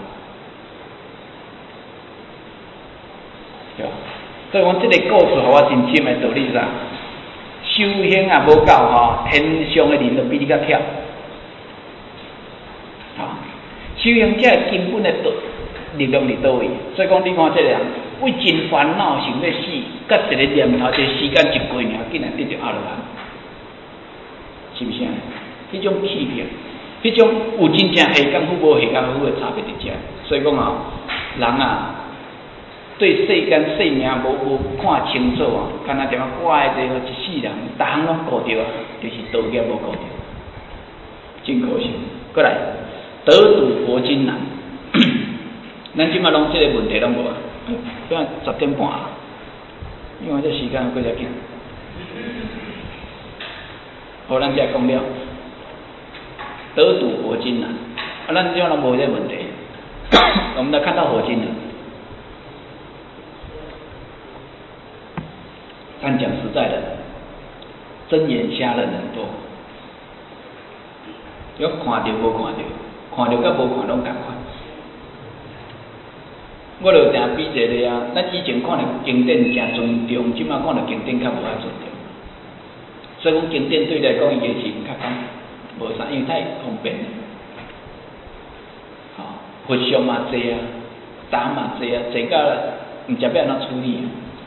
对吧？所以讲这个故事，互我真深的道理是啥？修行啊无够吼，天上的人都比你较忝。修行者根本的力量伫倒位，所以讲你看这个人为真烦恼想要死，甲一个念头，一个时间一过尔，竟然得着阿罗汉，是不是啊？迄种气魄，迄种有真正下功夫无下功夫的差别伫遮。所以讲啊，人啊，对世间性命无看清楚啊，干那点啊怪这个一世人，逐项拢顾着啊，就是道业无顾着，真可惜。过来。得度佛经难，咱即马拢这个问题拢无啊，不要10点半啊，因为这时间过遮紧。好，咱再讲了，得度佛经难，啊，咱即马拢无这个问题，我们来看到佛经了。 但讲实在的，睁眼瞎了人多，有看到无看到，看到甲无看拢同款。我就定比一个啊，咱以前看到经典真尊重，即马看到经典较无遐尊重。所以讲经典对来讲，伊个是较讲无啥，因为太方便了。吼、佛像嘛济啊，胆嘛济啊，济到毋知要安怎处理。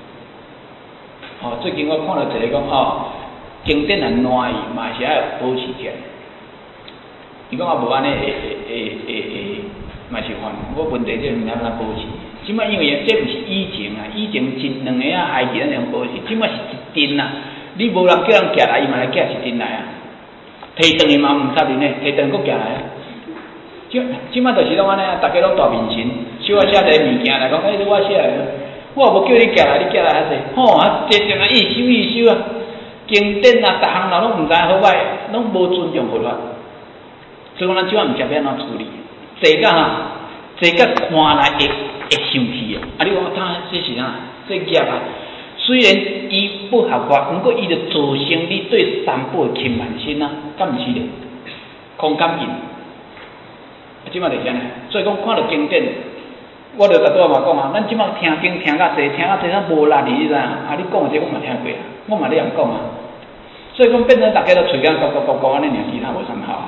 最近我看到一个讲经典啊烂伊嘛是爱保持起来。伊讲无安尼会嘛是烦，我问题这毋知安怎保持。即摆因为这毋是以前啊，以前真两个孩子咱用保持，即摆是一阵啊。你无人叫人寄来，伊嘛来寄一阵来啊。摕转去嘛毋插哩呢，摕转佫寄来。即摆就是拢安尼啊，大家拢大面神，小我写一个物件来讲，你我写的，我也无叫你寄来，你寄来遐济，一定啊一收啊。经典啊，逐项人拢毋知好歹，拢无尊重佛法。所以讲咱即摆毋知要安怎处理，坐甲看来会生气啊！你讲这是啥？这业啊！虽然伊不合法，不过伊就造成你对三宝的轻慢心啊，敢毋是咧？空感应，即摆就是安尼。所以讲看到经典，我就逐拄嘛讲啊，咱即摆听经听甲济，咱无力哩，你知影？你讲这我嘛听过啊，我嘛咧样讲啊。所以讲变成大家都嘴干讲安尼，其他无啥好。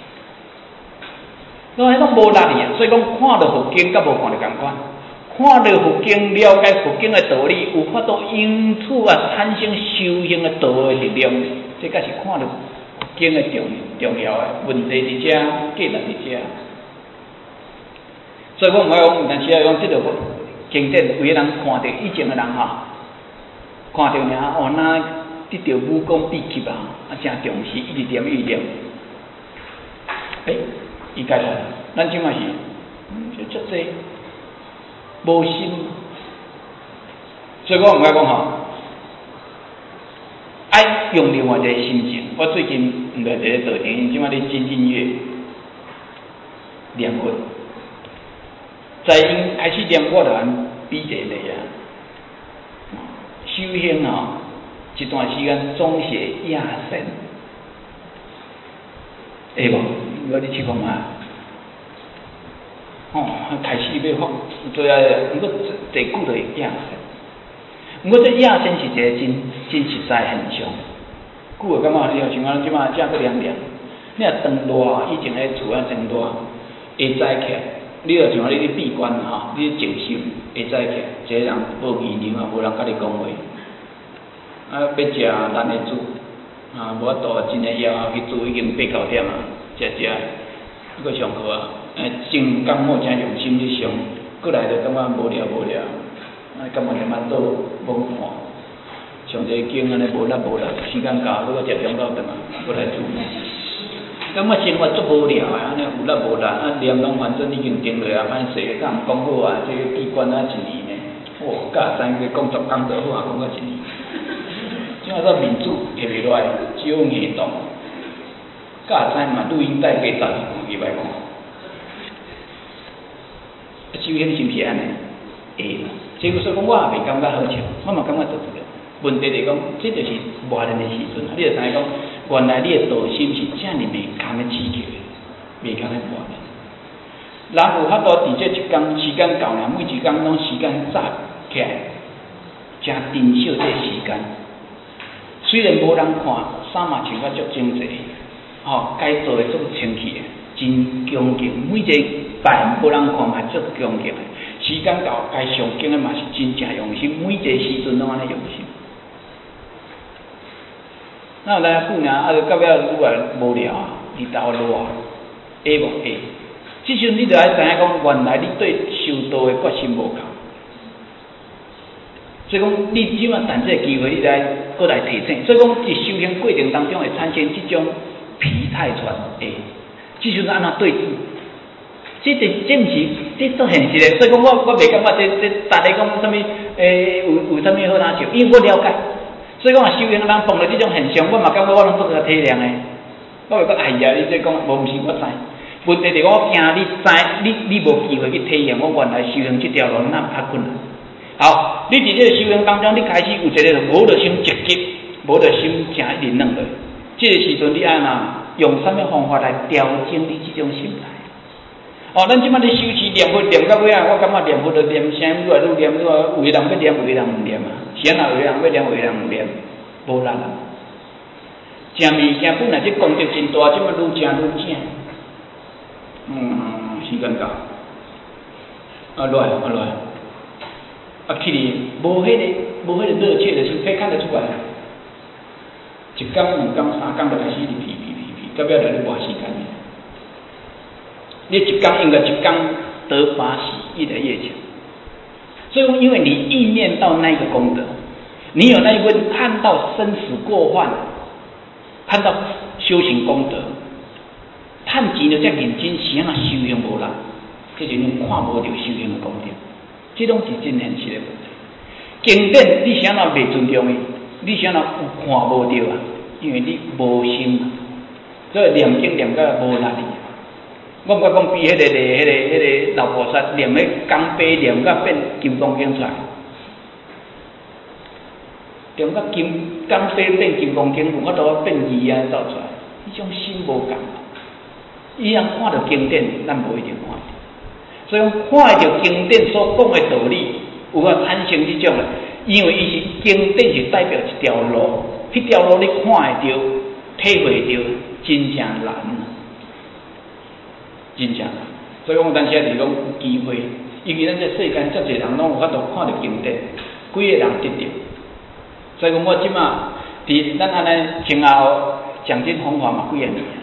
拢迄种无力哩啊，所以讲看到佛经甲无看到共款。看到佛经，了解佛经的道理，有法度因此啊产生修行的道的力量，这才是看到佛经的重要的问题伫遮，价值伫遮。所以我唔爱讲，但是要讲这个经典，有个人看到以前的人看到尔那得到武功秘籍啊，真重视，一直念。伊解脱，咱即卖是就足济。无心，所以我唔爱讲爱用另外一个心情。我最近唔在一个道场，即摆咧精进月念佛，在因开始念我就按比一个啊，修行一段时间总写亚神，会无？如果你去看嘛。开始要发，做啊，毋过第久就会亚神。毋过这亚神是一个真实在现象。久就感觉你像咱即马遮个凉凉，你若长热，以前咧厝啊长热，会早起，你就像你闭关你静心，会早起，一个人无语言啊，无人甲你讲话，要食咱会煮，无法度真诶枵去煮已经8、9点啊，食，佫上课啊。真感冒真用心去上，过来就感觉无聊，感觉连仔倒无看，上一个经安尼无力，时间到，佫食中昼顿啊，佫来煮。感觉生活足无聊啊，安尼有力无力，念拢反正已经定落啊，反正谁敢讲好啊？这个闭关1年呢，甲3个工作讲得好啊，讲到1年。即马说民主下袂落来，只有行动。甲3嘛录音带加10入来看。修行是毋是安尼？所以讲我也袂感觉好笑，我嘛感觉做对。问题来讲，这就是磨练的时阵，你就知影讲，原来你的道心是这么袂堪的刺激的，袂堪的磨练。人有法度伫这一天时间到了，每一天拢时间早起来，真珍惜这时间。虽然无人看，衫嘛穿甲足整齐，该做的足清气的，真恭敬，每一个拜无人看嘛足恭敬的。时间到，该上经的嘛是真正用心，每一个时阵拢安尼用心。那有咱久呢，到尾愈来无聊啊，日头热，会无会？即阵你就爱知影讲，原来你对修道的决心无够。所以讲，你即马趁这个机会，你搁来提醒。所以讲，伫修行过程当中会产生这种疲态传即阵安怎对治？这毋是，这足现实的。所以讲，我袂感觉这大家讲什么有什么好哪想？因为我了解。所以讲，修行人碰到这种现象，我嘛感觉我拢做个体谅的。我会讲，哎呀，你这讲无毋是我知。问题是我惊你知，你无机会去体验。我原来修行这条路那么困难。好。 你伫这个修行当中，你开始有一个无着心积极，无着心诚一认落，这个时阵你安怎用什么方法来调整你这种心态？咱即摆咧修持念佛念到尾啊，我感觉念佛就念声愈来愈念，有的人要念，有的人唔念啊。是啊，有的人要念，有的人唔念，无力啊。食物件本来这功德真大，即摆愈食愈正。时间到，来，去哩，无迄个热切的心，可以看得出来。一天、2天、3天就开始皮，到尾来咧偌时间。你一天应该一天得法喜，越来越强。所以，因为你意念到那个功德，你有那一份看到生死过患，看到修行功德，趁钱就才认真是安修行无啦，这就是看无到修行的功德，这拢是真现实的问题。经典你是安怎袂尊重伊，你是安怎有看无到啊？因为你无心，所以念经念到无力哩。我唔敢讲比迄个老菩萨念迄钢杯念到变金刚经出来，念到钢杯变金刚经，我都变字啊走出来，迄种心无共。伊人看到经典，咱无一定看到。所以讲看到经典所讲的道理，有法产生这种的，因为伊是经典是代表一条路，迄条路你看会到、体会到，真正难。真正，所以讲，咱现在是讲有机会，因为咱这世间遮侪人拢有法度看到经典，几个人得到。所以讲，我即马伫咱安尼前后讲经方法嘛几啊年啊，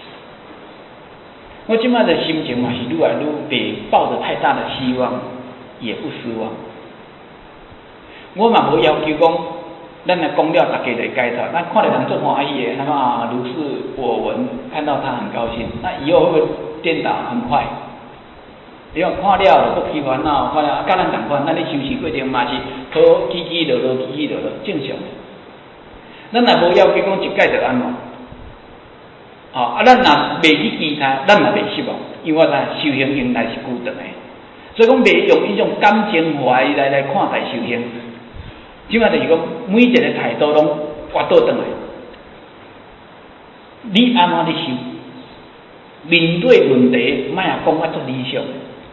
我即马的心情嘛是愈来愈袂抱着太大的希望，也不失望。我嘛无要求讲，咱来讲了大家就会解脱，咱看到人做欢喜的，那么如是我闻，看到他很高兴，那以后会不会颠倒很快？因为看了不起烦恼，看了甲咱同款，咱咧修持过程嘛是好起落落，正常。咱若无要求讲一解就安怎？咱若袂去期待，咱嘛袂失望，因为我知修行应该是久长的，所以讲袂用一种感情怀来看待修行。即摆就是讲，每一个态度拢滑倒转来。你安怎咧修？面对问题，莫啊讲啊足理想。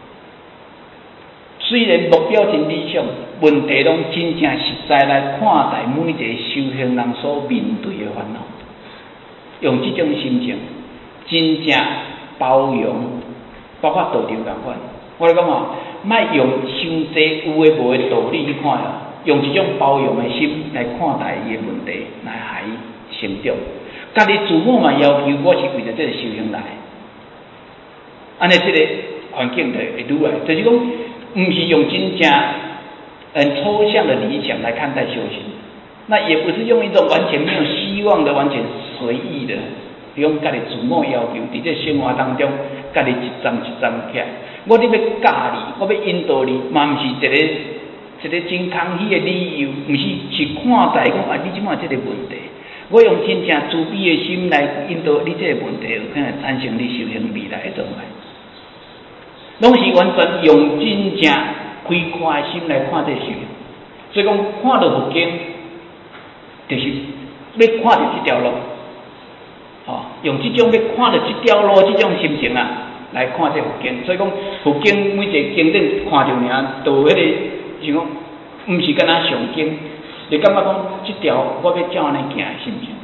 虽然目标真理想，问题拢真正实在来看待每一个修行人所面对的烦恼。用这种心情，真正包容，包括道场共款。我咧讲莫用伤济有诶无诶道理去看啊。用一种包容的心来看待伊的问题，来害伊成长。家己自我嘛要求，我是为了这个修行来，安尼这个环境就会愈来，就是讲，唔是用真正很抽象的理想来看待修行，那也不是用一种完全没有希望的、完全随意的，用家己自我要求，伫这生活当中，家己一站一站起来。我咧要教你，我要引导你，嘛唔是一个真空虚的理由，毋是看待讲你即马这个问题，我用真正慈悲的心来引导你这个问题，有可能产生你修行未来的状态，拢是完全用真正开阔的心来看这修行。所以讲看到佛经，就是要看到这条路，用这种要看到这条路这种心情来看这佛经。所以讲佛经每一个经典看到尔，都迄个。像讲，毋是敢若上经，你感觉讲这条我要照安尼行的心情。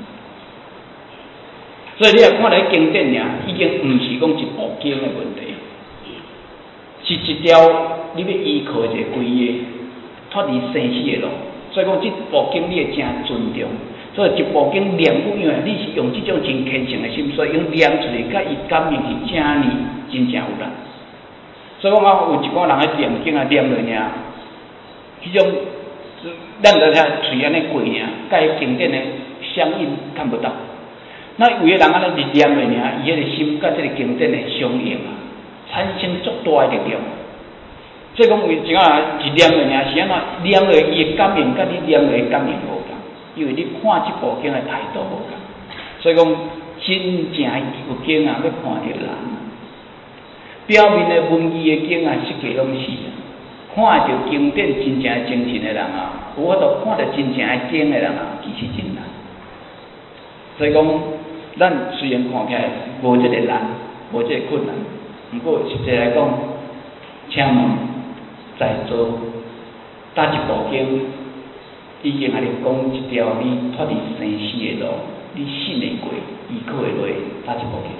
所以你若看来经典尔，已经毋是讲一部经的问题，是一条你要依靠一个规个脱离生死的路。所以讲这部经你会真尊重。所以一部经念有因为你是用这种真虔诚的心，所以用念出来，甲伊感应是真呢，真正有力。所以讲有一寡人喺念经念落尔。迄种，咱在遐嘴安尼过尔，甲伊经典的相应看不到。那有个人安尼是念的尔，伊迄个心甲这个经典的相应产生足大的力量。所以讲为怎啊是念的尔，是安怎念落伊的感应，甲你念落的感应无同，因为你看这部经的态度无同。所以讲真正有经要看到难。表面的文字的经实际拢是。 看到经典真正精神的人啊，有法度看到真正经的人啊，其实真难。所以讲，咱虽然看起来无这个难，无这个困难，不过实际来讲，请问在座搭一部经，已经甲你讲一条你脱离生死的路，你信得过，依靠会落搭一部经。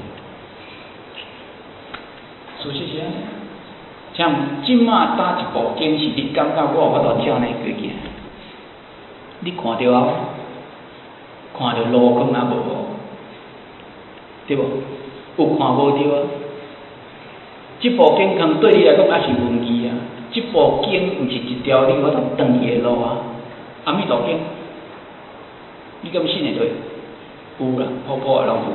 事实是安尼，像即马搭一部经是你感觉我有法度照呢过行，你看到后，看到路光也无哦，对无？有看无着啊？即部经可能对你来讲也是文字啊，即部经毋是一条你有法度转去的路啊。阿弥陀经，你敢信会落？有啦，普普啊拢有。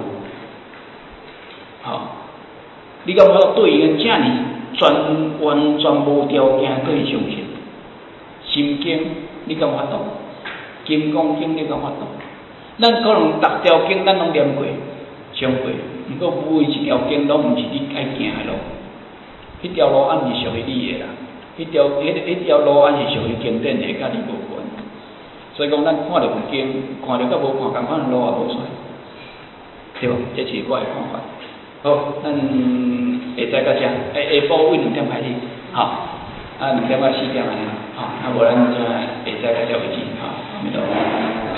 好，你敢有法度对伊个正是完全无条件可以相信？心经你敢有法度？金刚经你敢有法度？咱可能逐条经咱拢念过、唱过，毋过每一条经拢毋是你爱行的路。迄条路按是属于你的啦，迄条路按是属于经典的，甲你无关。所以讲，咱看到有经，看到甲无看共款的路也无出来，对无？这是我的看法。好，咱下载到这，下晡为2点开始，好，2点到4点安尼，好，无咱就下载到这为止，好，阿弥陀佛。